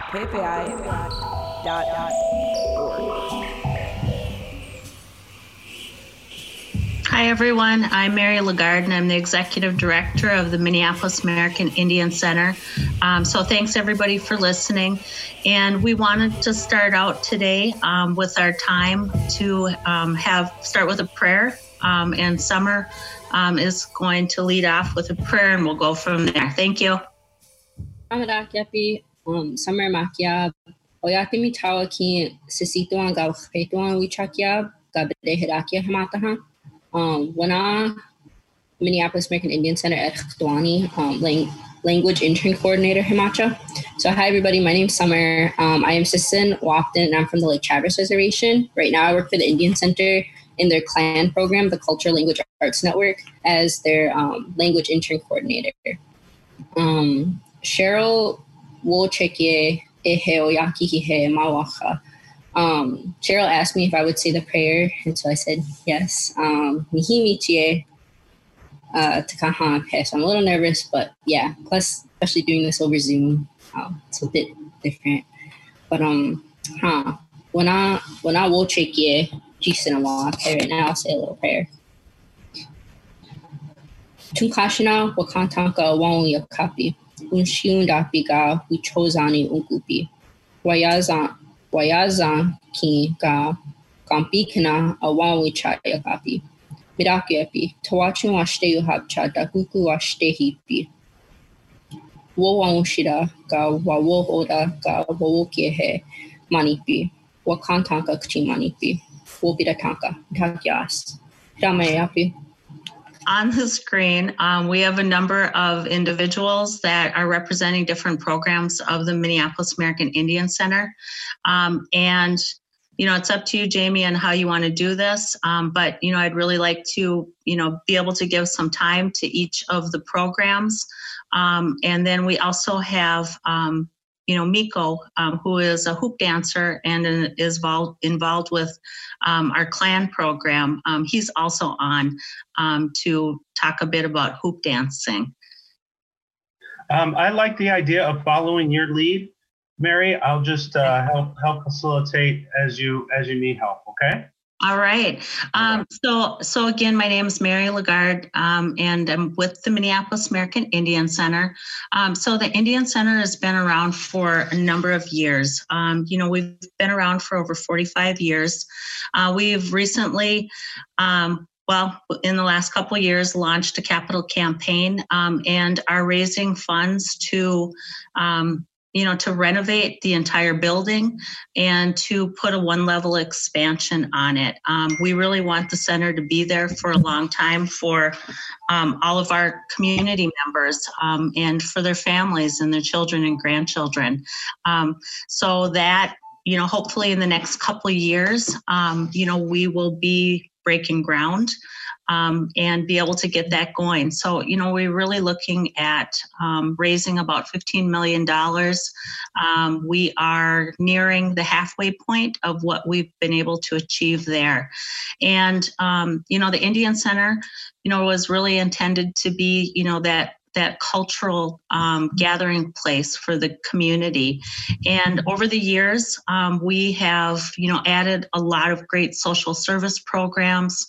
KPI.org. Hi, everyone. I'm Mary Lagarde, and I'm the Executive Director of the Minneapolis American Indian Center. So thanks, everybody, for listening. And we wanted to start out today with our time to start with a prayer. And Summer is going to lead off with a prayer, and we'll go from there. Thank you. Summer Makia, Oyatimi Tawaki, Sisituan Gauchetuan Wichakia, Gabede Hirakia Hamataha. Wana Minneapolis American Indian Center at Khtwani, language intern coordinator Himacha. So hi everybody, my name's Summer. I am Sisson Wafton and I'm from the Lake Traverse Reservation. Right now I work for the Indian Center in their CLAN program, the Cultural Language Arts Network, as their language intern coordinator. Cheryl Wolcheke Ehe Oyaki Hihe Mawacha. Cheryl asked me if I would say the prayer, and so I said yes. Mihimichie Takahan. So I'm a little nervous, but yeah. Plus, especially doing this over Zoom, it's a bit different. But when I will check ye, Jisinawa. Okay, right now I'll say a little prayer. Tunkashina wakantanka wong yakapi unshiundapiga wichozani unkupi Wayazan ki ga gampikana awawi chaya kapi. Mirakiapi, Tawachun washte yuhabcha dakuku washte hipi. Wawawshida ga wawohoda ga wawokiehe manipi. Wakantanka kchi manipi. Wobidatanka. Takyas. Ramayapi. On the screen, we have a number of individuals that are representing different programs of the Minneapolis American Indian Center. And, it's up to you, Jamie, on how you want to do this. But, I'd really like to, be able to give some time to each of the programs. And then we also have, Miko, who is a hoop dancer and is involved with our CLAN program. He's also on to talk a bit about hoop dancing. I like the idea of following your lead, Mary. I'll just help facilitate as you need help. Okay. All right. So again, my name is Mary Lagarde, and I'm with the Minneapolis American Indian Center. So the Indian Center has been around for a number of years. We've been around for over 45 years. We've recently, in the last couple of years, launched a capital campaign and are raising funds to renovate the entire building and to put a one-level expansion on it. We really want the center to be there for a long time for all of our community members and for their families and their children and grandchildren. So that, hopefully in the next couple of years, we will be breaking ground and be able to get that going. So, we're really looking at raising about $15 million. We are nearing the halfway point of what we've been able to achieve there. And, the Indian Center, was really intended to be, that cultural gathering place for the community. And over the years, we have, added a lot of great social service programs.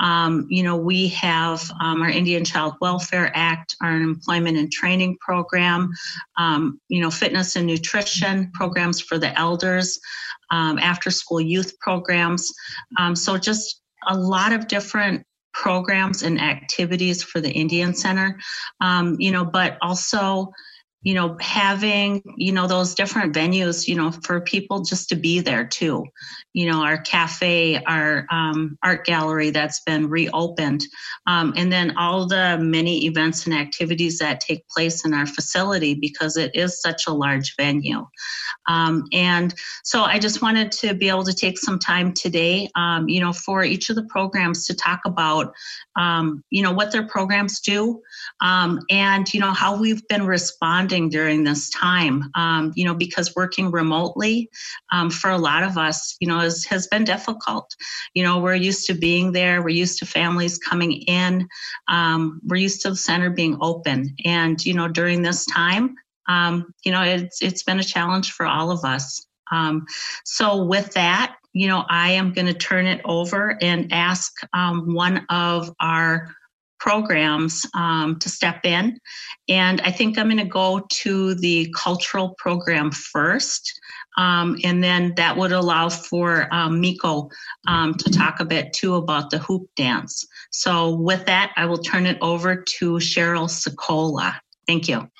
We have our Indian Child Welfare Act, our Employment and Training Program, fitness and nutrition programs for the elders, after school youth programs. So just a lot of different programs and activities for the Indian Center, but also, having, those different venues, for people just to be there too. Our cafe, our art gallery that's been reopened, and then all the many events and activities that take place in our facility because it is such a large venue. And so I just wanted to be able to take some time today, for each of the programs to talk about, what their programs do, and, how we've been responding during this time, because working remotely for a lot of us, has been difficult. We're used to being there. We're used to families coming in. We're used to the center being open. And, during this time, It's been a challenge for all of us. So with that, I am going to turn it over and ask one of our programs to step in. And I think I'm going to go to the cultural program first. And then that would allow for Miko to talk a bit too about the hoop dance. So with that, I will turn it over to Cheryl Sokola. Thank you.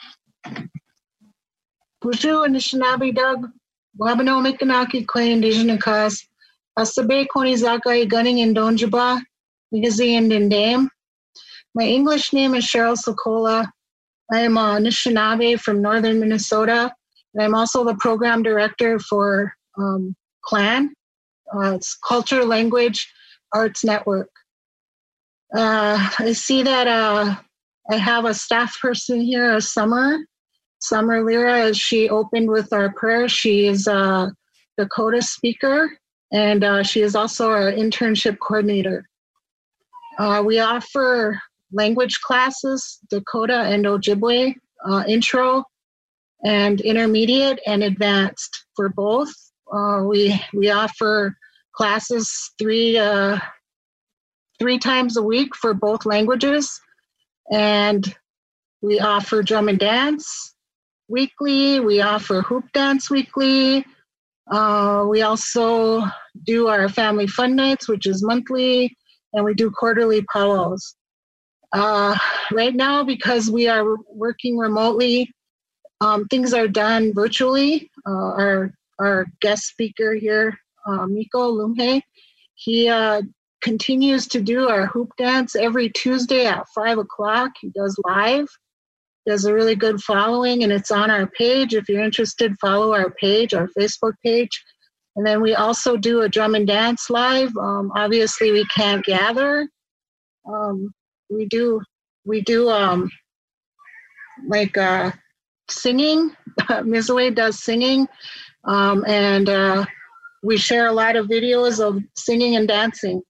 Bonjour, Anishinaabe Doug. Wabano Mikanaki Kwe Indigenous Cause. Asabe Koni Zakai Gunning in Donjaba, Migazi and Dame. My English name is Cheryl Sokola. I am a Anishinaabe from northern Minnesota, and I'm also the program director for CLAN. It's Culture, Language, Arts Network. I see that I have a staff person here, Summer Lira, as she opened with our prayer. She is a Dakota speaker, and she is also our internship coordinator. We offer language classes, Dakota and Ojibwe, intro and intermediate and advanced for both. We offer classes three times a week for both languages, and we offer drum and dance weekly. We offer hoop dance weekly. We also do our family fun nights, which is monthly, and we do quarterly powwows. Right now, because we are working remotely, things are done virtually. Our guest speaker here, Miko Lumhe, he continues to do our hoop dance every Tuesday at 5 o'clock. He does live. He has a really good following, and it's on our page. If you're interested, follow our page, our Facebook page. And then we also do a drum and dance live. Obviously, we can't gather. We do singing. Mizwe does singing, and we share a lot of videos of singing and dancing.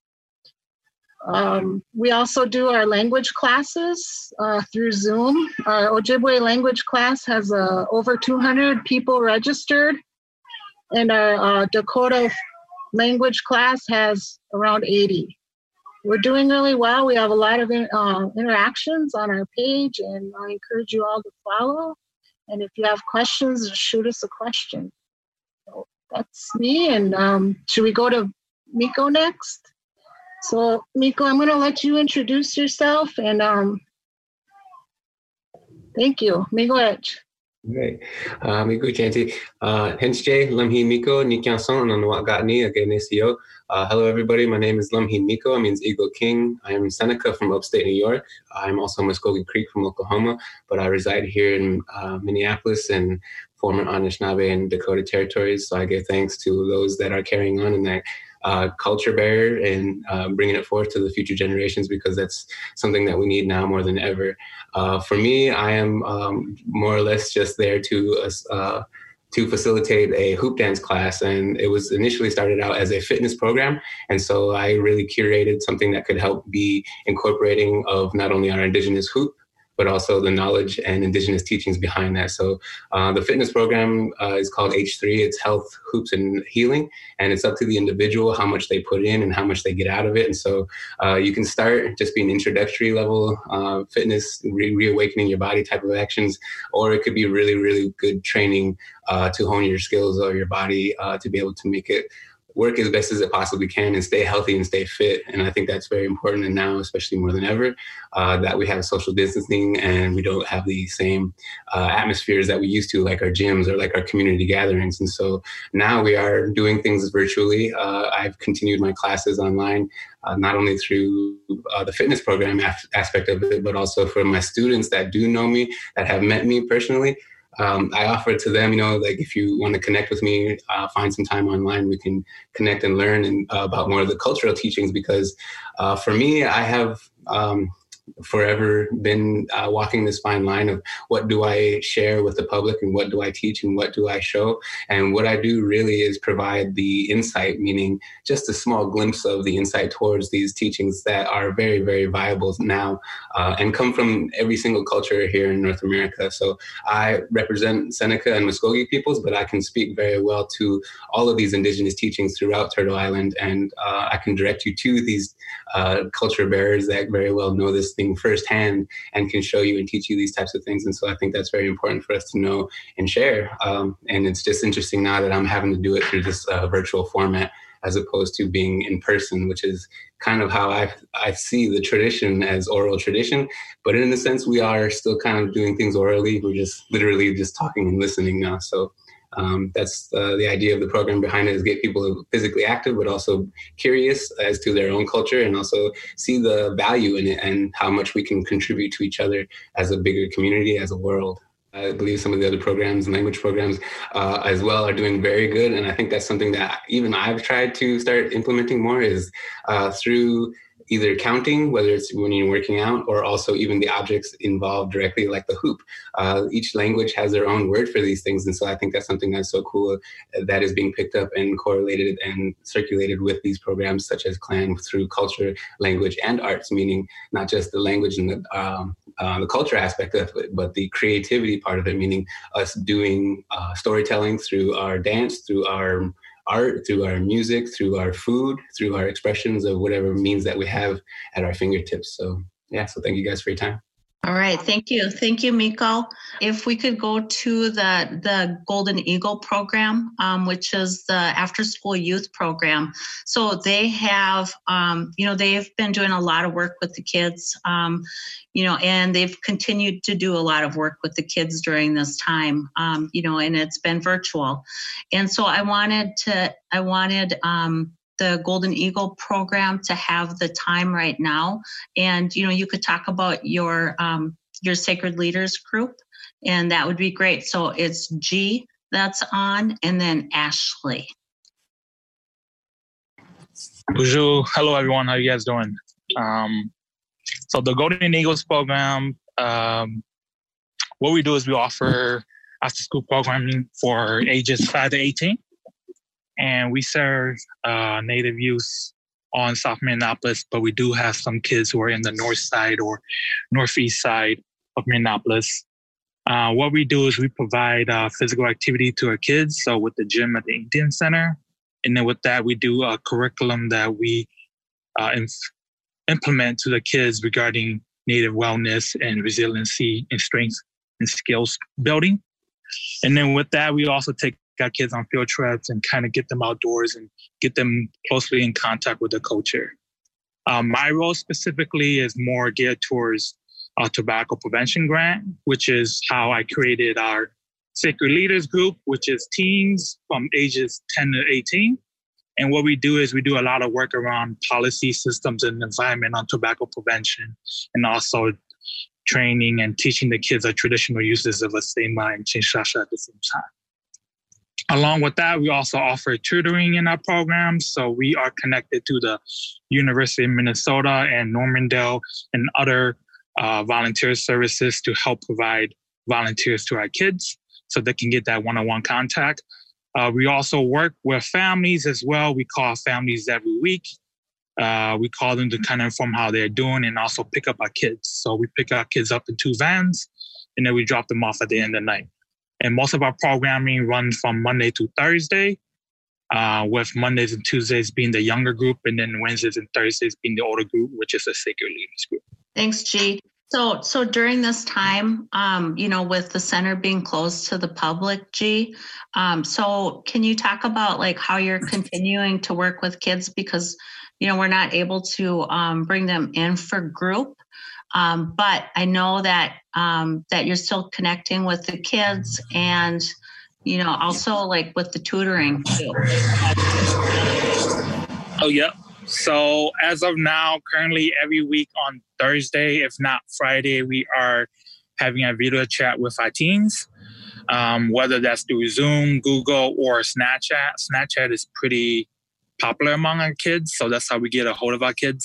We also do our language classes through Zoom. Our Ojibwe language class has over 200 people registered, and our Dakota language class has around 80. We're doing really well. We have a lot of interactions on our page, and I encourage you all to follow. And if you have questions, just shoot us a question. So that's me. And should we go to Miko next? So Miko, I'm going to let you introduce yourself, and thank you. Miko Edge. Great. Miko Chanti. Henche, Lamhi Miko, Nikyanson, and Wakatni, again, SEO. Hello, everybody. My name is Lamhi Miko. It means Eagle King. I am Seneca from upstate New York. I'm also Muskogee Creek from Oklahoma, but I reside here in Minneapolis and former Anishinaabe and Dakota territories. So I give thanks to those that are carrying on in that culture barrier and bringing it forth to the future generations, because that's something that we need now more than ever. For me, I am more or less just there to facilitate a hoop dance class, and it was initially started out as a fitness program, and so I really curated something that could help be incorporating of not only our Indigenous hoop, but also the knowledge and Indigenous teachings behind that. So the fitness program is called H3. It's Health, Hoops, and Healing. And it's up to the individual how much they put in and how much they get out of it. And so you can start just being introductory level fitness, reawakening your body type of actions, or it could be really, really good training to hone your skills or your body to be able to make it work as best as it possibly can and stay healthy and stay fit. And I think that's very important. And now, especially more than ever, that we have social distancing and we don't have the same atmospheres that we used to, like our gyms or like our community gatherings. And so now we are doing things virtually. I've continued my classes online, not only through the fitness program aspect of it, but also for my students that do know me, that have met me personally. I offer it to them, like if you want to connect with me, find some time online, we can connect and learn about more of the cultural teachings, because for me, I have forever been walking this fine line of what do I share with the public and what do I teach and what do I show. And what I do really is provide the insight, meaning just a small glimpse of the insight towards these teachings that are very, very viable now and come from every single culture here in North America. So I represent Seneca and Muskogee peoples, but I can speak very well to all of these indigenous teachings throughout Turtle Island. And I can direct you to these culture bearers that very well know this thing firsthand and can show you and teach you these types of things. And so I think that's very important for us to know and share. And it's just interesting now that I'm having to do it through this virtual format as opposed to being in person, which is kind of how I see the tradition as oral tradition. But in a sense, we are still kind of doing things orally. We're just literally just talking and listening now. So that's the idea of the program behind it, is get people physically active, but also curious as to their own culture and also see the value in it and how much we can contribute to each other as a bigger community, as a world. I believe some of the other programs, language programs as well, are doing very good. And I think that's something that even I've tried to start implementing more is through either counting, whether it's when you're working out, or also even the objects involved directly, like the hoop. Each language has their own word for these things. And so I think that's something that's so cool that is being picked up and correlated and circulated with these programs such as CLAN through culture, language, and arts, meaning not just the language and the culture aspect of it, but the creativity part of it, meaning us doing storytelling through our dance, through our art, through our music, through our food, through our expressions of whatever means that we have at our fingertips. So yeah, so thank you guys for your time. All right, thank you. Thank you, Miko. If we could go to the Golden Eagle program, which is the after-school youth program. So they have, they've been doing a lot of work with the kids, and they've continued to do a lot of work with the kids during this time, and it's been virtual. And so I wanted the Golden Eagle program to have the time right now. And, you could talk about your Sacred Leaders group, and that would be great. So it's G that's on, and then Ashley. Bonjour. Hello, everyone. How you guys doing? So the Golden Eagles program, what we do is we offer after school programming for ages 5 to 18. And we serve Native youth on South Minneapolis, but we do have some kids who are in the north side or northeast side of Minneapolis. What we do is we provide physical activity to our kids, so with the gym at the Indian Center. And then with that, we do a curriculum that we implement to the kids regarding Native wellness and resiliency and strength and skills building. And then with that, we also take our kids on field trips and kind of get them outdoors and get them closely in contact with the culture. My role specifically is more geared towards a tobacco prevention grant, which is how I created our Sacred Leaders group, which is teens from ages 10 to 18. And what we do is we do a lot of work around policy, systems, and environment on tobacco prevention, and also training and teaching the kids the traditional uses of Asema and Chinshasha at the same time. Along with that, we also offer tutoring in our program. So we are connected to the University of Minnesota and Normandale and other volunteer services to help provide volunteers to our kids so they can get that one-on-one contact. We also work with families as well. We call families every week. We call them to kind of inform how they're doing and also pick up our kids. So we pick our kids up in 2 vans and then we drop them off at the end of the night. And most of our programming runs from Monday to Thursday, with Mondays and Tuesdays being the younger group, and then Wednesdays and Thursdays being the older group, which is a Sacred Leaders group. Thanks, G. So during this time, with the center being closed to the public, G, so can you talk about like how you're continuing to work with kids, because, we're not able to bring them in for group. But I know that that you're still connecting with the kids and, also like with the tutoring too. Oh, yeah. So as of now, currently every week on Thursday, if not Friday, we are having a video chat with our teens, whether that's through Zoom, Google, or Snapchat. Snapchat is pretty popular among our kids, so that's how we get a hold of our kids.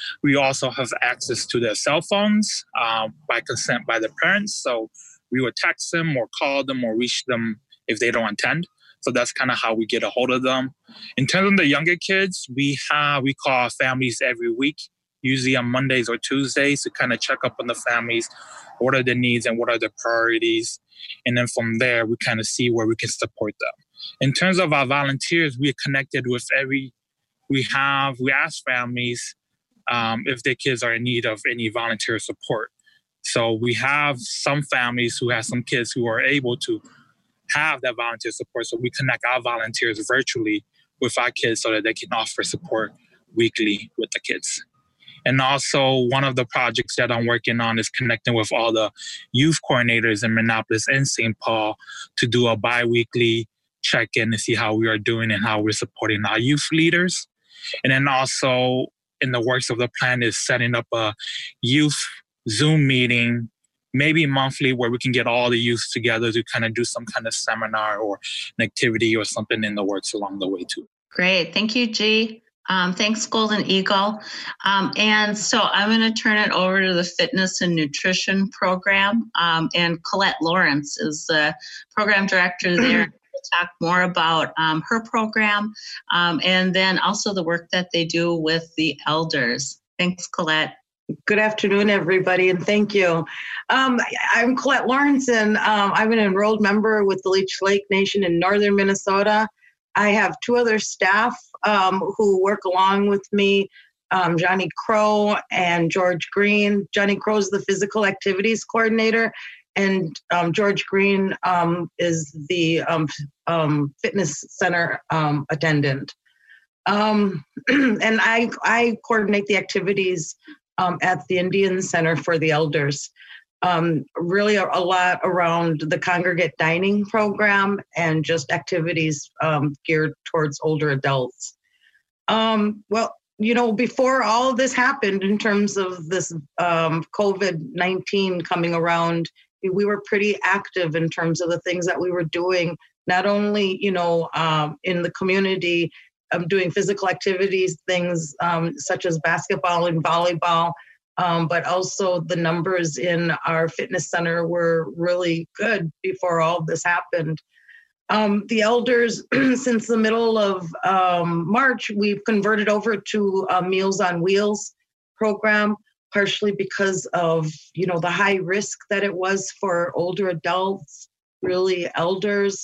We also have access to their cell phones by consent by the parents. So we would text them or call them or reach them if they don't attend. So that's kind of how we get a hold of them. In terms of the younger kids, we call families every week, usually on Mondays or Tuesdays, to kind of check up on the families, what are their needs and what are their priorities. And then from there, we kind of see where we can support them. In terms of our volunteers, we are connected with we ask families if their kids are in need of any volunteer support. So we have some families who have some kids who are able to have that volunteer support. So we connect our volunteers virtually with our kids so that they can offer support weekly with the kids. And also one of the projects that I'm working on is connecting with all the youth coordinators in Minneapolis and St. Paul to do a bi-weekly check-in to see how we are doing and how we're supporting our youth leaders. And then also in the works of the plan is setting up a youth Zoom meeting, maybe monthly, where we can get all the youth together to kind of do some kind of seminar or an activity or something in the works along the way too. Great. Thank you, G. Thanks, Golden Eagle. And so I'm going to turn it over to the Fitness and Nutrition Program. And Colette Lawrence is the program director there. We'll talk more about her program and then also the work that they do with the elders. Thanks, Colette. Good afternoon, everybody, and thank you. I'm Colette Lawrence, and I'm an enrolled member with the Leech Lake Nation in northern Minnesota. I have two other staff who work along with me, Johnny Crow and George Green. Johnny Crow is the physical activities coordinator, and George Green is the fitness center attendant. And I coordinate the activities at the Indian Center for the Elders. Really a lot around the congregate dining program and just activities geared towards older adults. Well, you know, before all of this happened in terms of this COVID-19 coming around, we were pretty active in terms of the things that we were doing, not only, you know, in the community, doing physical activities, things such as basketball and volleyball, but also the numbers in our fitness center were really good before all this happened. The elders, since the middle of March, we've converted over to a Meals on Wheels program, partially because of, you know, the high risk that it was for older adults, really elders.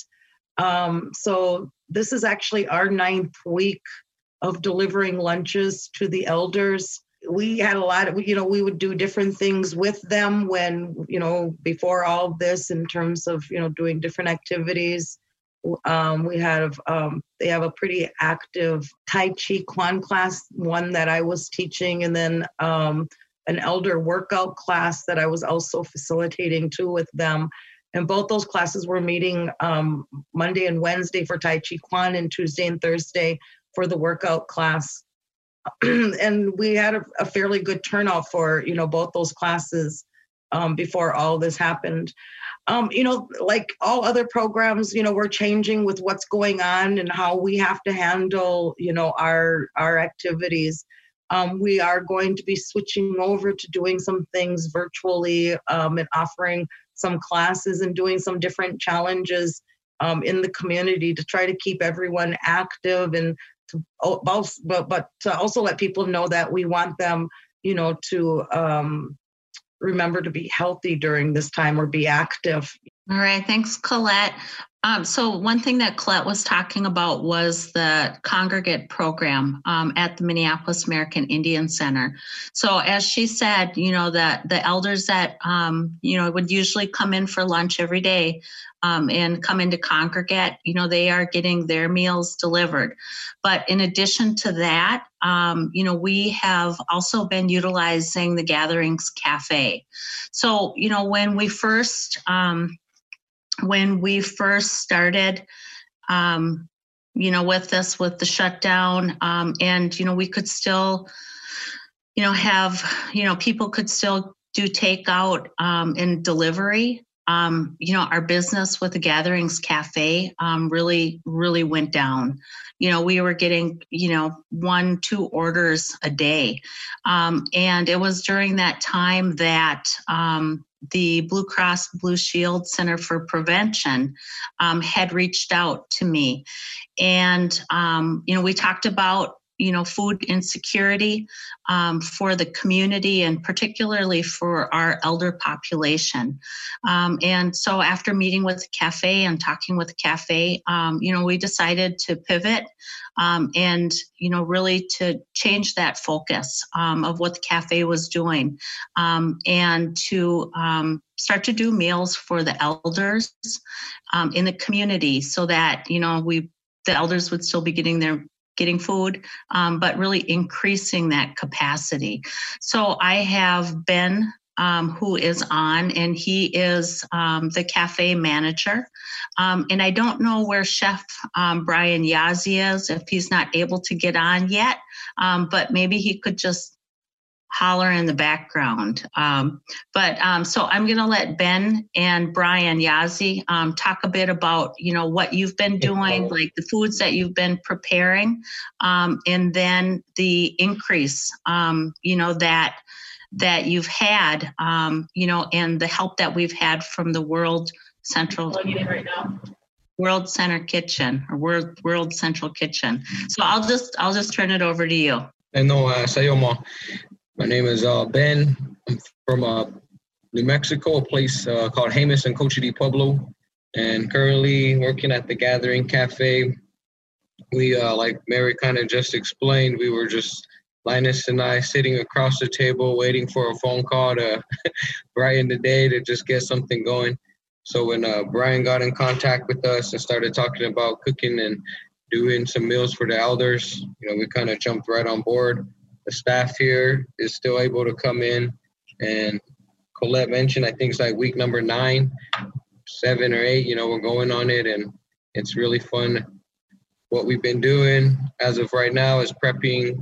So this is actually our 9th week of delivering lunches to the elders. We had a lot of, you know, we would do different things with them when, you know, before all of this in terms of, you know, doing different activities. We have, they have a pretty active Tai Chi Kwan class, one that I was teaching, and then an elder workout class that I was also facilitating too with them. And both those classes were meeting Monday and Wednesday for Tai Chi Kwan and Tuesday and Thursday for the workout class. And we had a fairly good turnout for, you know, both those classes before all this happened. You know, like all other programs, you know, we're changing with what's going on and how we have to handle, you know, our activities. We are going to be switching over to doing some things virtually and offering some classes and doing some different challenges in the community to try to keep everyone active and to but to also let people know that we want them, you know, to remember to be healthy during this time or be active. All right, thanks, Colette. So one thing that Colette was talking about was the congregate program at the Minneapolis American Indian Center. So as she said, you know, that the elders that, you know, would usually come in for lunch every day and come into congregate, you know, they are getting their meals delivered. But in addition to that, you know, we have also been utilizing the Gatherings Cafe. So, you know, when we first started, you know, with the shutdown, and, you know, we could still, you know, have, you know, people could still do takeout and delivery. our business with the Gatherings Cafe really went down. We were getting, 1-2 orders a day. And it was during that time that the Blue Cross Blue Shield Center for Prevention had reached out to me. And, we talked about, food insecurity for the community and particularly for our elder population. And so after meeting with the cafe and talking with the cafe, we decided to pivot and, really to change that focus of what the cafe was doing and to start to do meals for the elders in the community so that, the elders would still be getting food, but really increasing that capacity. So I have Ben, who is on, and he is the cafe manager. And I don't know where Chef Brian Yazzie is, if he's not able to get on yet, but maybe he could just holler in the background. So I'm going to let Ben and Brian Yazzie talk a bit about, what you've been doing, like the foods that you've been preparing, and then the increase, that you've had, and the help that we've had from the World Central Kitchen. So I'll just turn it over to you. Sayoma. My name is Ben. I'm from New Mexico, a place called Jemez and Coche de Pueblo, and currently working at the Gathering Cafe. We, like Mary kind of just explained, we were just, Linus and I, sitting across the table waiting for a phone call to brighten the day to just get something going. So when Brian got in contact with us and started talking about cooking and doing some meals for the elders, we kind of jumped right on board. The staff here is still able to come in, and Colette mentioned, I think it's like week number 9, 7 or 8, we're going on it, and it's really fun. What we've been doing as of right now is prepping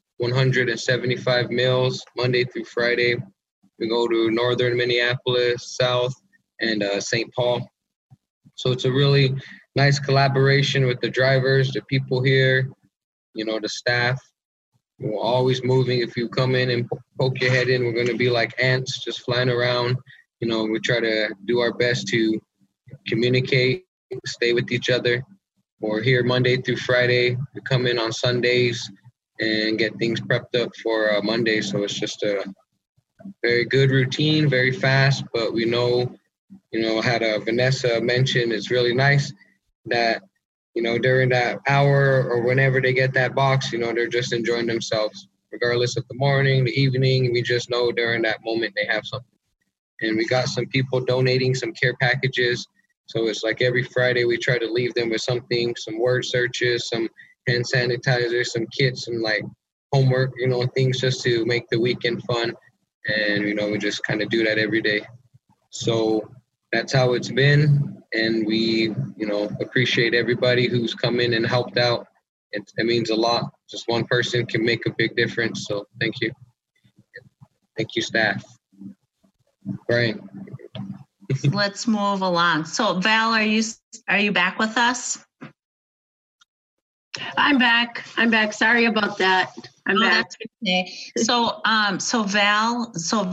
175 meals Monday through Friday. We go to northern Minneapolis, south, and St. Paul. So it's a really nice collaboration with the drivers, the people here, the staff. We're always moving. If you come in and poke your head in, we're going to be like ants just flying around. We try to do our best to communicate, stay with each other. We're here Monday through Friday. We come in on Sundays and get things prepped up for Monday. So it's just a very good routine, very fast. But we know, had Vanessa mentioned, it's really nice that during that hour or whenever they get that box, they're just enjoying themselves, regardless of the morning, the evening. We just know during that moment they have something. And we got some people donating some care packages. So it's like every Friday we try to leave them with something, some word searches, some hand sanitizer, some kits, and like homework, things just to make the weekend fun. And, we just kind of do that every day. So that's how it's been. And we, appreciate everybody who's come in and helped out. It means a lot. Just one person can make a big difference. So thank you. Thank you, staff. Brian. Let's move along. So Val, are you back with us? I'm back. Sorry about that. I'm back. That's okay. So Val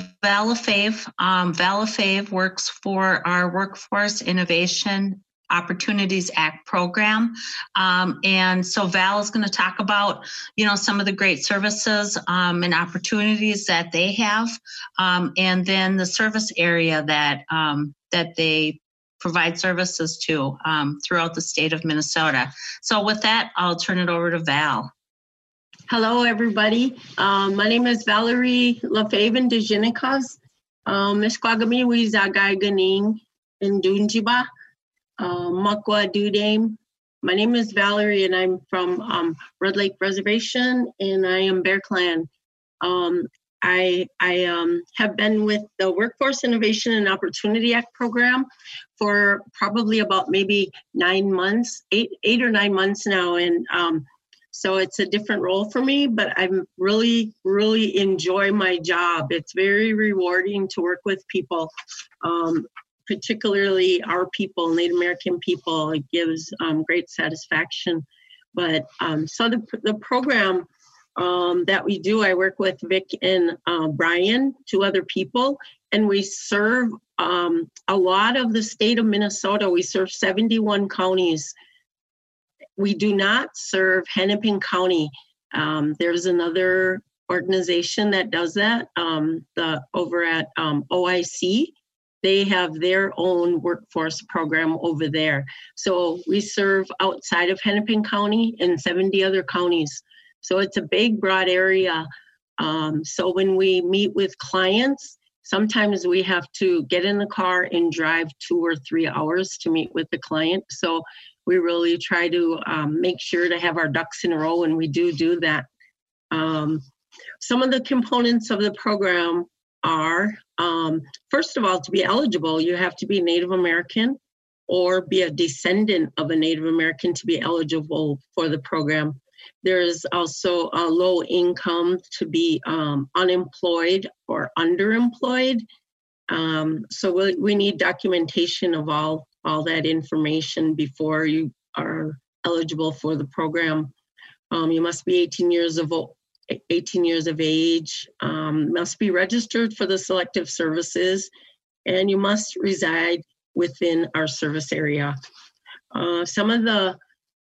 LaFave works for our Workforce Innovation Opportunities Act program. And so Val is going to talk about, some of the great services and opportunities that they have. And then the service area that they provide services to throughout the state of Minnesota. So with that, I'll turn it over to Val. Hello, everybody. My name is Valerie LaFave Dejinikas. Mishkwagami Wizagai Ganing in Dunjiba, Makwa Dudame. My name is Valerie, and I'm from Red Lake Reservation, and I am Bear Clan. I have been with the Workforce Innovation and Opportunity Act program for probably about maybe 9 months, eight or 9 months now. And so it's a different role for me, but I'm really enjoy my job. It's very rewarding to work with people. particularly our people, Native American people, it gives great satisfaction. But so the program that we do, I work with Vic and Brian, 2 other people, and we serve a lot of the state of Minnesota. We serve 71 counties. We do not serve Hennepin County. There's another organization that does that, over at OIC. They have their own workforce program over there. So we serve outside of Hennepin County and 70 other counties. So it's a big, broad area. So when we meet with clients, sometimes we have to get in the car and drive 2 or 3 hours to meet with the client. So we really try to make sure to have our ducks in a row, and we do that. Some of the components of the program are, first of all, to be eligible, you have to be Native American or be a descendant of a Native American to be eligible for the program. There's also a low income to be unemployed or underemployed. So we need documentation of all that information before you are eligible for the program. You must be 18 years of age, must be registered for the selective services, and you must reside within our service area. Some of the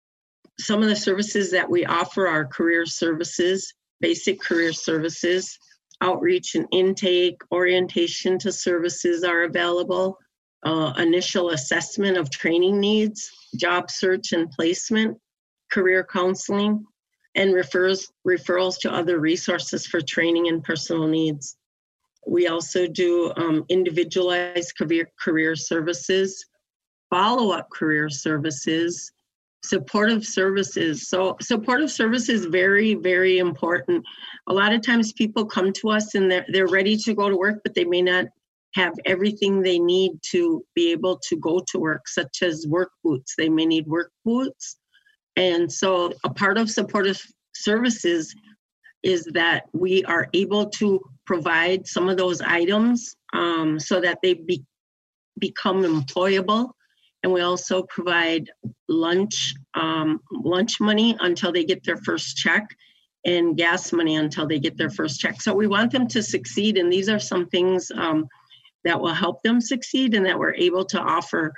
services that we offer are career services, basic career services, outreach and intake, orientation to services are available, initial assessment of training needs, job search and placement, career counseling, and referrals to other resources for training and personal needs. We also do individualized career services, follow-up career services, supportive services. So supportive service is very, very important. A lot of times people come to us and they're ready to go to work, but they may not have everything they need to be able to go to work, such as work boots. They may need work boots. And so a part of supportive services is that we are able to provide some of those items so that they become employable. And we also provide lunch money until they get their first check, and gas money until they get their first check. So we want them to succeed, and these are some things that will help them succeed and that we're able to offer.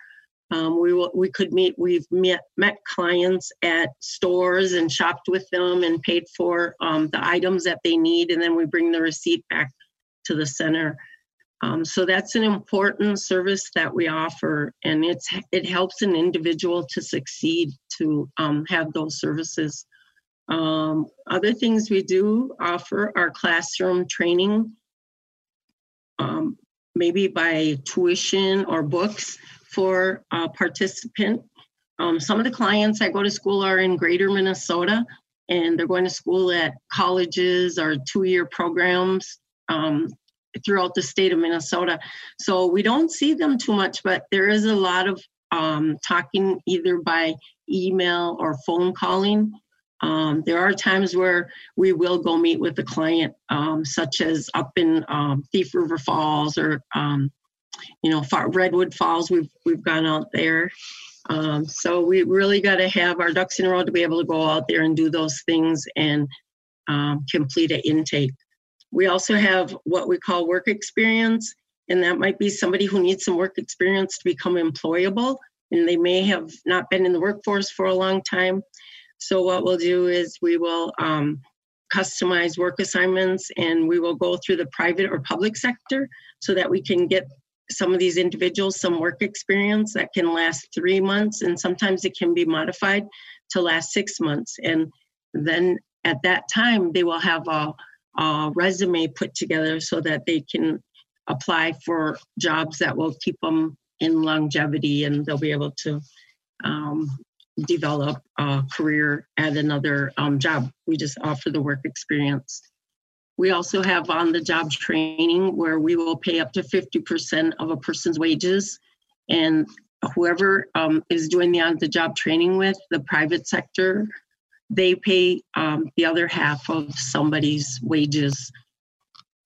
We've met clients at stores and shopped with them and paid for the items that they need, and then we bring the receipt back to the center. So that's an important service that we offer, and it helps an individual to succeed to have those services. Other things we do offer are classroom training, maybe by tuition or books for a participant. Some of the clients that go to school are in Greater Minnesota, and they're going to school at colleges or 2-year programs throughout the state of Minnesota. So we don't see them too much, but there is a lot of talking either by email or phone calling. There are times where we will go meet with the client, such as up in Thief River Falls or Redwood Falls. We've gone out there. So we really got to have our ducks in a row to be able to go out there and do those things and complete an intake. We also have what we call work experience, and that might be somebody who needs some work experience to become employable, and they may have not been in the workforce for a long time. So what we'll do is we will customize work assignments, and we will go through the private or public sector so that we can get some of these individuals some work experience that can last 3 months, and sometimes it can be modified to last 6 months. And then at that time, they will have a resume put together so that they can apply for jobs that will keep them in longevity, and they'll be able to develop a career at another job. We just offer the work experience. We also have on-the-job training where we will pay up to 50% of a person's wages, and whoever is doing the on-the-job training with the private sector, they pay the other half of somebody's wages.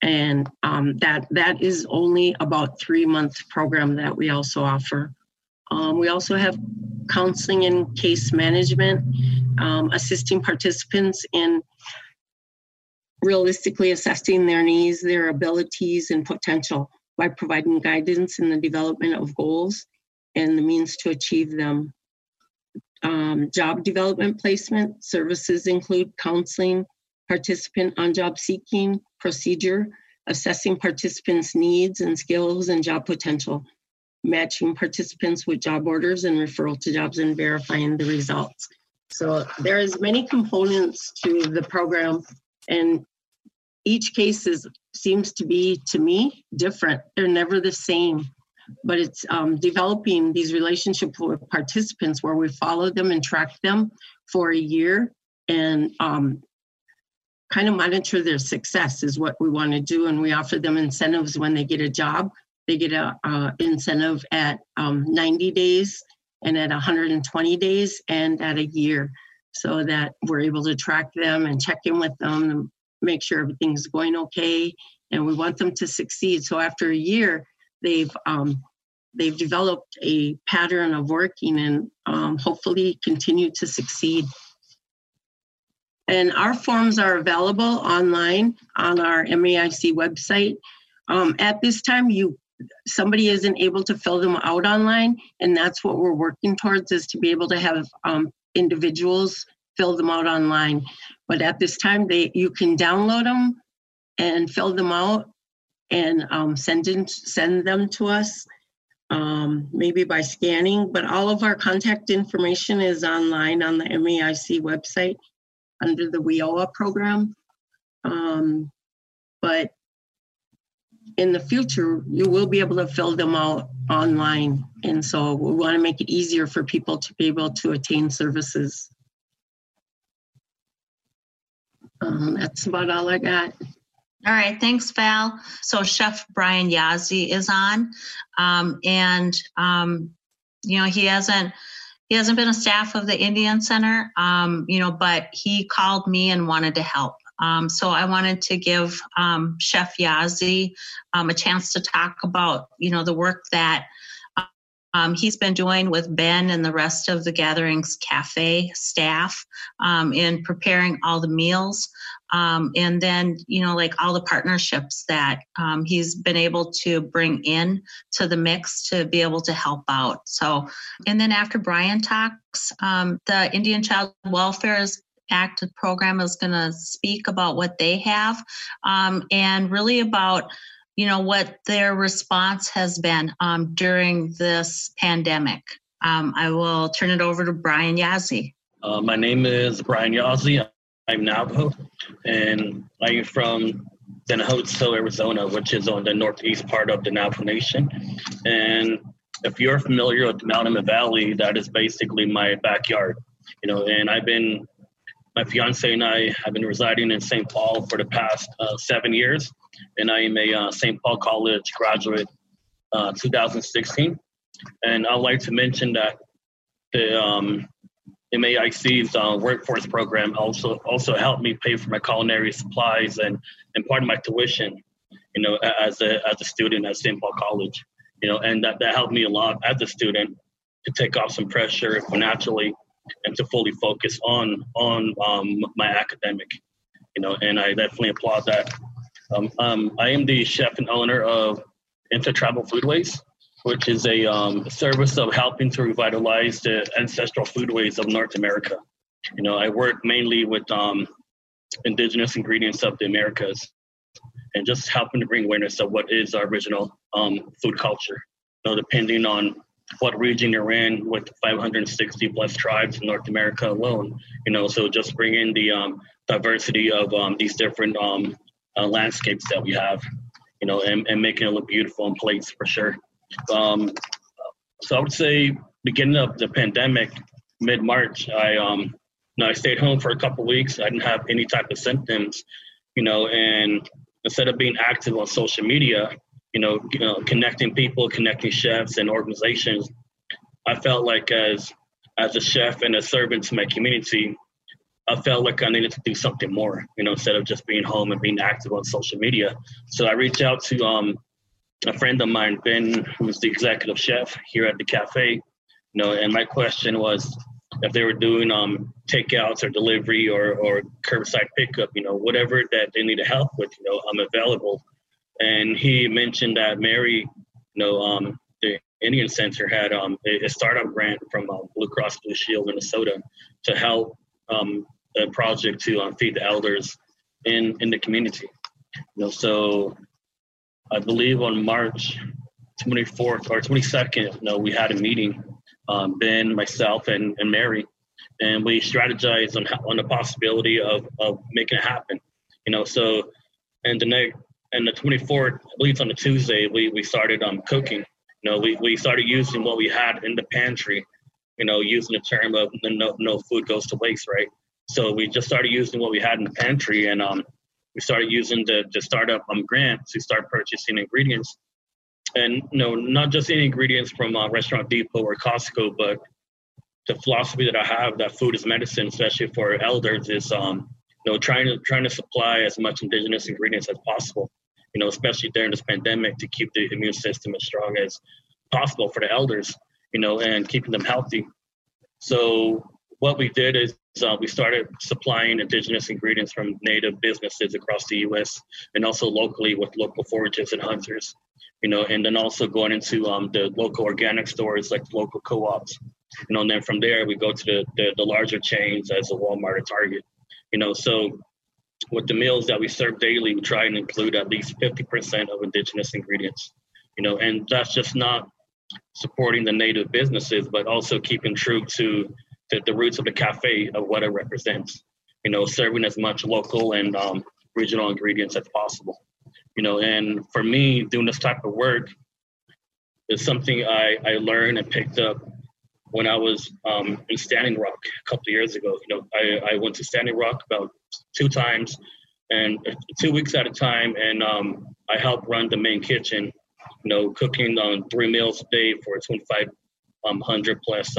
And that is only about 3-month program that we also offer. We also have counseling and case management, assisting participants in realistically assessing their needs, their abilities, and potential by providing guidance in the development of goals and the means to achieve them. Job development placement services include counseling, participant on-job seeking, procedure, assessing participants' needs and skills and job potential, matching participants with job orders and referral to jobs, and verifying the results. So there is many components to the program, and each case seems to be, to me, different. They're never the same, but it's developing these relationships with participants where we follow them and track them for a year and kind of monitor their success is what we want to do. And we offer them incentives when they get a job. They get a incentive at 90 days and at 120 days and at a year, so that we're able to track them and check in with them and make sure everything's going okay. And we want them to succeed. So after a year, they've developed a pattern of working and hopefully continue to succeed. And our forms are available online on our MAIC website. At this time, somebody isn't able to fill them out online, and that's what we're working towards, is to be able to have individuals fill them out online. But at this time, you can download them and fill them out and send them to us, maybe by scanning. But all of our contact information is online on the MAIC website under the WIOA program. But in the future, you will be able to fill them out online. And so we want to make it easier for people to be able to attain services. That's about all I got. All right, thanks, Val. So Chef Brian Yazzie is on, and he hasn't been a staff of the Indian Center, but he called me and wanted to help. So I wanted to give Chef Yazzie a chance to talk about, the work that he's been doing with Ben and the rest of the Gatherings Cafe staff in preparing all the meals. And then, all the partnerships that he's been able to bring in to the mix to be able to help out. So, and then after Brian talks, the Indian Child Welfare Act program is going to speak about what they have and really about what their response has been during this pandemic. I will turn it over to Brian Yazzie. My name is Brian Yazzie. I'm Navajo, and I'm from Denahotso, Arizona, which is on the northeast part of the Navajo Nation. And if you're familiar with the Mount Emmett Valley, that is basically my backyard. And my fiance and I have been residing in St. Paul for the past 7 years. And I am a St. Paul College graduate 2016. And I'd like to mention that the MAIC's workforce program also helped me pay for my culinary supplies and part of my tuition, as a student at St. Paul College, and that helped me a lot as a student to take off some pressure financially and to fully focus on my academic, and I definitely applaud that. I am the chef and owner of Intertribal Foodways, which is a service of helping to revitalize the ancestral foodways of North America. I work mainly with indigenous ingredients of the Americas and just helping to bring awareness of what is our original food culture. Depending on what region you're in, with 560 plus tribes in North America alone, so just bring in the diversity of these different landscapes that we have, and making it look beautiful in plates for sure. So I would say beginning of the pandemic, mid-March, I stayed home for a couple of weeks. I didn't have any type of symptoms, and instead of being active on social media, connecting people, connecting chefs and organizations, I felt like as a chef and a servant to my community, I felt like I needed to do something more, instead of just being home and being active on social media. So I reached out to a friend of mine, Ben, who's the executive chef here at the cafe, and my question was if they were doing takeouts or delivery or curbside pickup, whatever that they needed help with, I'm available. And he mentioned that Mary, the Indian Center had a startup grant from Blue Cross Blue Shield Minnesota to help a project to feed the elders in the community. So I believe on March 24th or 22nd, we had a meeting, Ben, myself, and Mary, and we strategized on the possibility of making it happen. So and the 24th, I believe it's on a Tuesday, we started cooking. We started using what we had in the pantry, using the term of no food goes to waste, right? So we just started using what we had in the pantry, and we started using the startup grant to start purchasing ingredients. And not just any ingredients from Restaurant Depot or Costco, but the philosophy that I have that food is medicine, especially for elders, is trying to supply as much indigenous ingredients as possible. Especially during this pandemic, to keep the immune system as strong as possible for the elders, and keeping them healthy. So what we did is we started supplying indigenous ingredients from native businesses across the U.S. and also locally with local foragers and hunters, and then also going into the local organic stores like the local co-ops, and then from there we go to the larger chains as a Walmart or Target, so with the meals that we serve daily, we try and include at least 50% of indigenous ingredients, and that's just not supporting the native businesses, but also keeping true to the roots of the cafe of what it represents, serving as much local and regional ingredients as possible, and for me, doing this type of work is something I learned and picked up when I was in Standing Rock a couple of years ago. I went to Standing Rock about 2 times and 2 weeks at a time, and I helped run the main kitchen, cooking 3 meals a day for 2,500 plus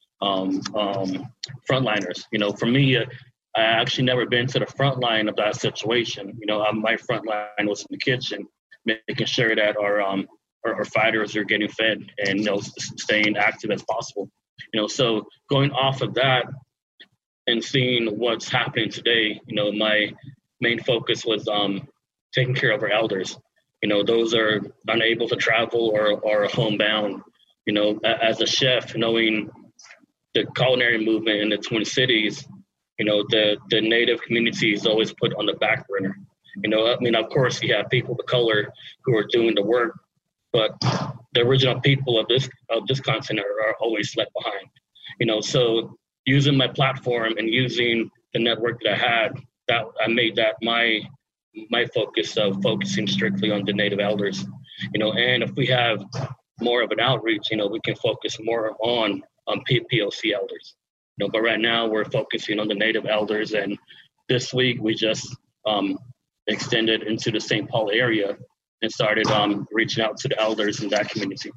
frontliners. For me, I actually never been to the front line of that situation. My front line was in the kitchen, making sure that our fighters are getting fed and staying active as possible. So going off of that and seeing what's happening today, my main focus was taking care of our elders. Those are unable to travel or homebound. As a chef, knowing the culinary movement in the Twin Cities, the native community is always put on the back burner. Of course, you have people of color who are doing the work, but the original people of this continent are always left behind. So using my platform and using the network that I had, that I made that my focus of focusing strictly on the native elders. And if we have more of an outreach, we can focus more on POC elders. But right now we're focusing on the native elders, and this week we just extended into the St. Paul area and started reaching out to the elders in that community.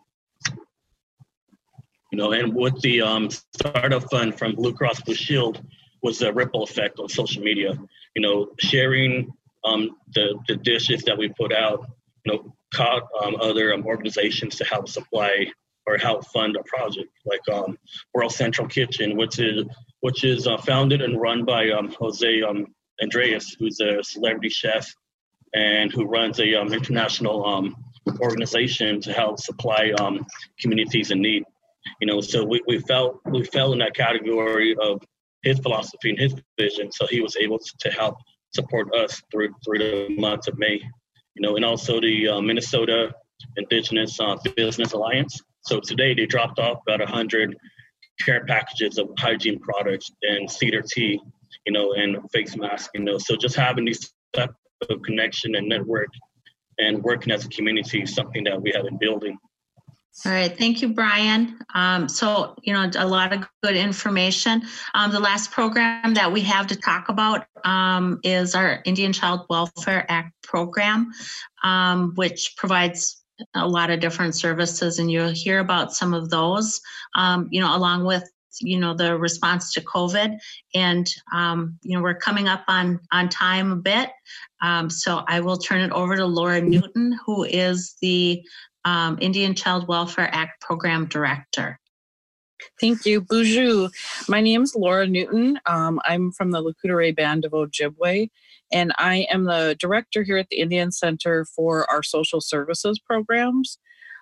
And with the startup fund from Blue Cross Blue Shield was a ripple effect on social media. Sharing the dishes that we put out, caught other organizations to help supply or help fund a project like World Central Kitchen, which is founded and run by Jose Andres, who's a celebrity chef and who runs a international organization to help supply communities in need. So we fell in that category of his philosophy and his vision. So he was able to help support us through the month of May. And also the Minnesota Indigenous Business Alliance. So today they dropped off about 100 care packages of hygiene products and cedar tea, and face masks. So just having these type of connection and network and working as a community is something that we have been building. All right, thank you, Brian. So, a lot of good information. The last program that we have to talk about is our Indian Child Welfare Act program, which provides a lot of different services, and you'll hear about some of those, along with the response to COVID, and we're coming up on time a bit. So I will turn it over to Laura Newton, who is the Indian Child Welfare Act Program Director. Thank you. Bonjour. My name is Laura Newton. I'm from the Lakota Band of Ojibwe, and I am the director here at the Indian Center for our social services programs.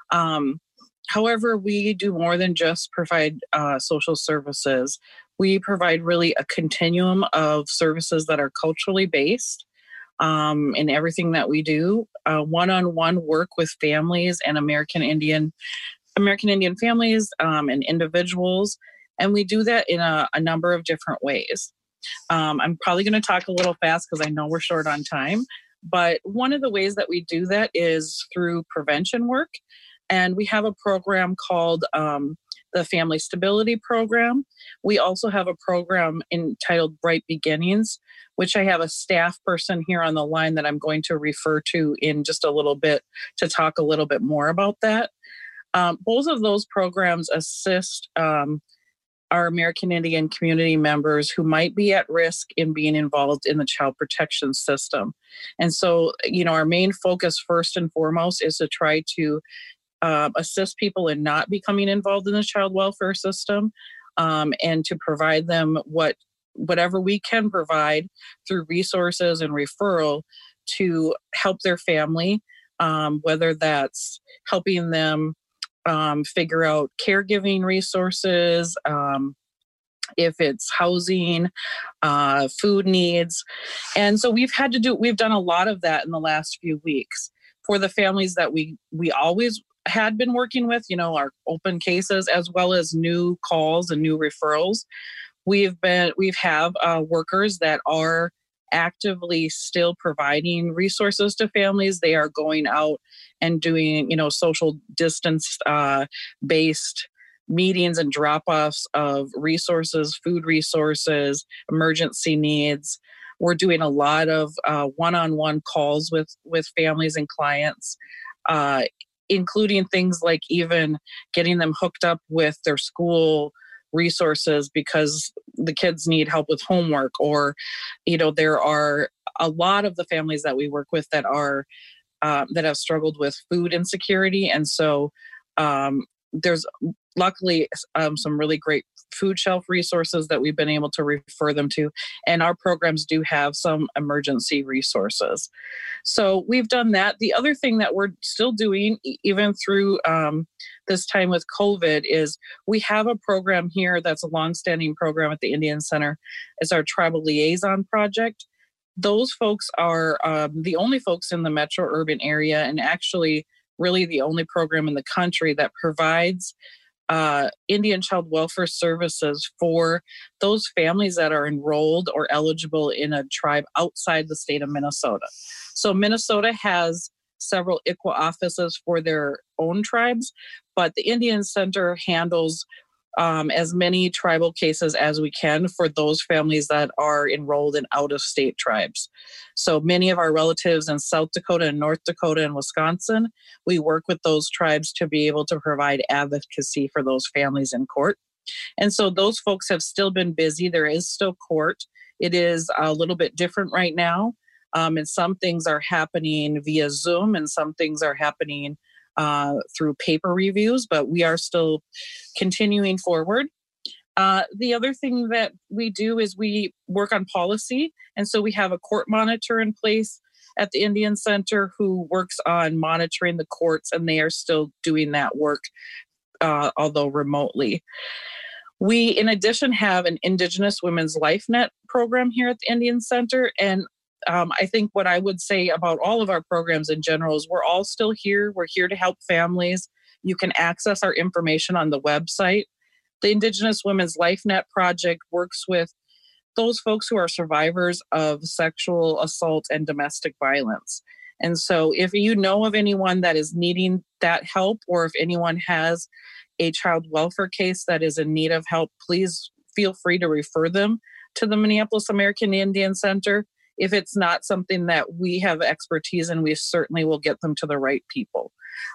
However, we do more than just provide social services. We provide really a continuum of services that are culturally based in everything that we do. One-on-one work with families and American Indian families and individuals, and we do that in a number of different ways. I'm probably going to talk a little fast because I know we're short on time, but one of the ways that we do that is through prevention work, and we have a program called the Family Stability Program. We also have a program entitled Bright Beginnings, which I have a staff person here on the line that I'm going to refer to in just a little bit to talk a little bit more about that. Both of those programs assist our American Indian community members who might be at risk in being involved in the child protection system. And so, our main focus first and foremost is to try to assist people in not becoming involved in the child welfare system, and to provide them whatever we can provide through resources and referral to help their family, whether that's helping them figure out caregiving resources, if it's housing, food needs. And so we've done a lot of that in the last few weeks for the families that we always had been working with, our open cases, as well as new calls and new referrals. We have workers that are actively still providing resources to families. They are going out and doing, social distance based meetings and drop-offs of resources, food resources, emergency needs. We're doing a lot of one-on-one calls with families and clients, including things like even getting them hooked up with their school resources because the kids need help with homework, or there are a lot of the families that we work with that have struggled with food insecurity, and so there's luckily some really great food shelf resources that we've been able to refer them to, and our programs do have some emergency resources. So we've done that. The other thing that we're still doing, even through this time with COVID, is we have a program here that's a longstanding program at the Indian Center. It's our Tribal Liaison Project. Those folks are the only folks in the metro urban area, and actually really the only program in the country that provides Indian child welfare services for those families that are enrolled or eligible in a tribe outside the state of Minnesota. So Minnesota has several ICWA offices for their own tribes, but the Indian Center handles as many tribal cases as we can for those families that are enrolled in out-of-state tribes. So many of our relatives in South Dakota and North Dakota and Wisconsin, we work with those tribes to be able to provide advocacy for those families in court. And so those folks have still been busy. There is still court. It is a little bit different right now. And some things are happening via Zoom and some things are happening through paper reviews, but we are still continuing forward. The other thing that we do is we work on policy. And so we have a court monitor in place at the Indian Center who works on monitoring the courts, and they are still doing that work, although remotely. We, in addition, have an Indigenous Women's LifeNet program here at the Indian Center. And I think what I would say about all of our programs in general is we're all still here. We're here to help families. You can access our information on the website. The Indigenous Women's LifeNet Project works with those folks who are survivors of sexual assault and domestic violence. And so if you know of anyone that is needing that help, or if anyone has a child welfare case that is in need of help, please feel free to refer them to the Minneapolis American Indian Center. if it's not something that we have expertise in, we certainly will get them to the right people.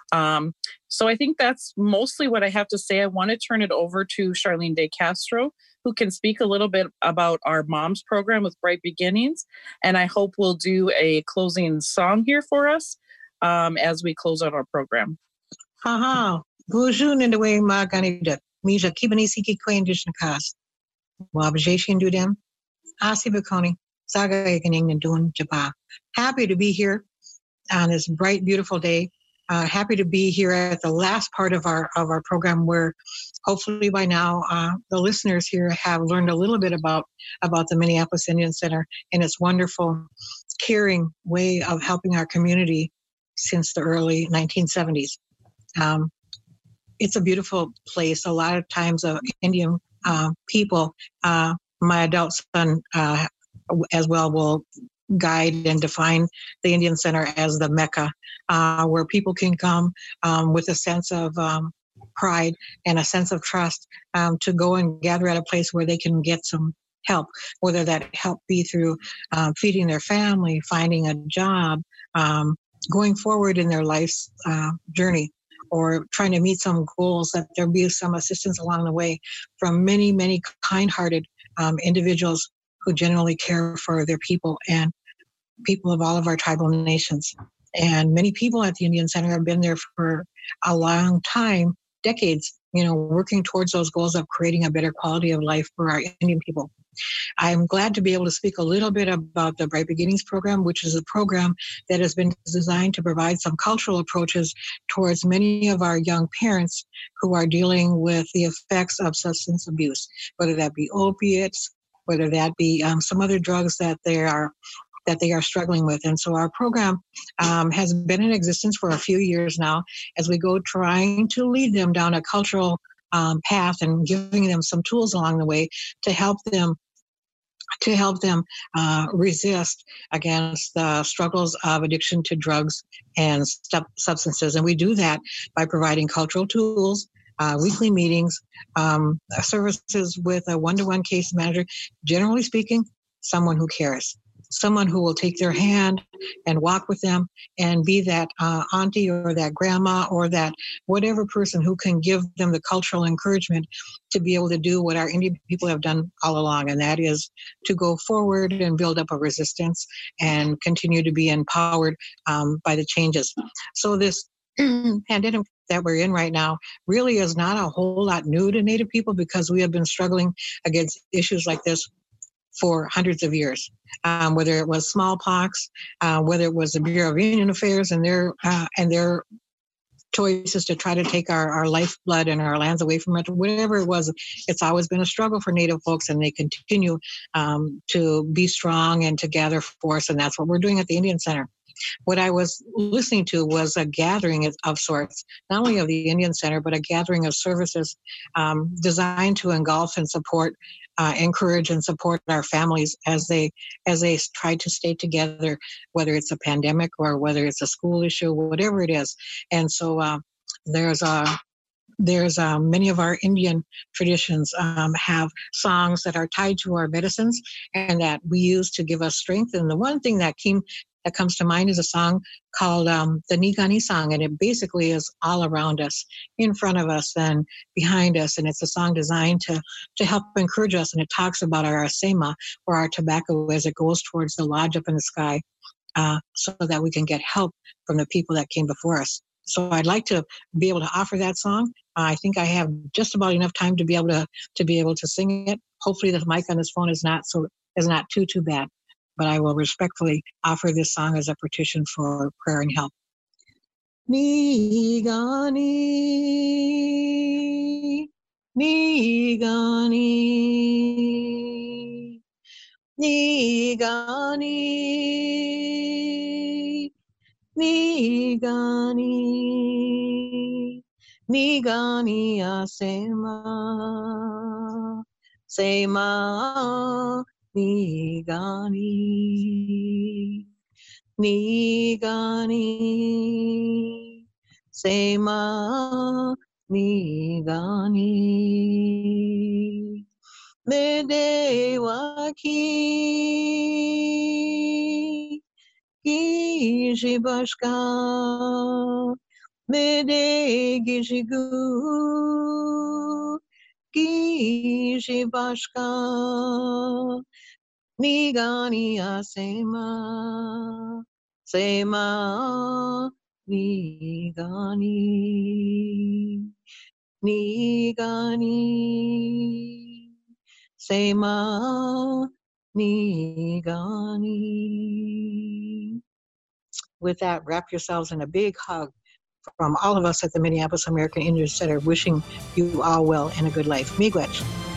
So I think that's mostly what I have to say. I want to turn it over to Charlene De Castro, who can speak a little bit about our moms program with Bright Beginnings. And I hope we'll do a closing song here for us as we close out our program. Haha, bonjour in the way Marganida, Mija Kibanisi Quendish Nakas, Wabjashin Dudem, Asi Baconi, Saga Ekening and Dun Japa. Happy to be here on this bright, beautiful day. Happy to be here at the last part of our program, where hopefully by now the listeners here have learned a little bit about the Minneapolis Indian Center and its wonderful, caring way of helping our community since the early 1970s. It's a beautiful place. A lot of times, Indian people, my adult son as well, will guide and define the Indian Center as the Mecca, where people can come with a sense of pride and a sense of trust to go and gather at a place where they can get some help, whether that help be through feeding their family, finding a job, going forward in their life's journey, or trying to meet some goals, that there be some assistance along the way from many, many kind-hearted individuals who genuinely care for their people and people of all of our tribal nations. And many people at the Indian Center have been there for a long time, decades, working towards those goals of creating a better quality of life for our Indian people. I'm glad to be able to speak a little bit about the Bright Beginnings program, which is a program that has been designed to provide some cultural approaches towards many of our young parents who are dealing with the effects of substance abuse, whether that be opiates, whether that be some other drugs that they are struggling with. And so our program has been in existence for a few years now, as we go trying to lead them down a cultural path and giving them some tools along the way to help them resist against the struggles of addiction to drugs and substances. And we do that by providing cultural tools, weekly meetings, services with a one-to-one case manager, generally speaking, someone who cares, someone who will take their hand and walk with them and be that auntie or that grandma or that whatever person who can give them the cultural encouragement to be able to do what our Indian people have done all along, and that is to go forward and build up a resistance and continue to be empowered by the changes. So this pandemic that we're in right now really is not a whole lot new to Native people, because we have been struggling against issues like this for hundreds of years, whether it was smallpox, whether it was the Bureau of Indian Affairs and their choices to try to take our lifeblood and our lands away from it, whatever it was. It's always been a struggle for Native folks, and they continue to be strong and to gather force, and that's what we're doing at the Indian Center. What I was listening to was a gathering of sorts, not only of the Indian Center, but a gathering of services designed to engulf and support, encourage and support our families as they try to stay together, whether it's a pandemic or whether it's a school issue, whatever it is. And so there's many of our Indian traditions have songs that are tied to our medicines and that we use to give us strength. And the one thing that comes to mind is a song called the Nigani song, and it basically is all around us, in front of us and behind us, and it's a song designed to help encourage us, and it talks about our asema, or our tobacco, as it goes towards the lodge up in the sky, so that we can get help from the people that came before us. So I'd like to be able to offer that song. I think I have just about enough time to be able to sing it. Hopefully the mic on this phone is not too bad. But I will respectfully offer this song as a petition for prayer and help. Nigani, Nigani, Nigani, Nigani, Nigani asema, sema. Nigani, Nigani, Sema, Nigani, Medewaki, Gijibashka, Mede Gijigu, Gijibashka, Nigani Asema, Sema, Nigani, Nigani, Sema, Nigani. With that, wrap yourselves in a big hug from all of us at the Minneapolis American Indian Center, wishing you all well and a good life. Miigwech.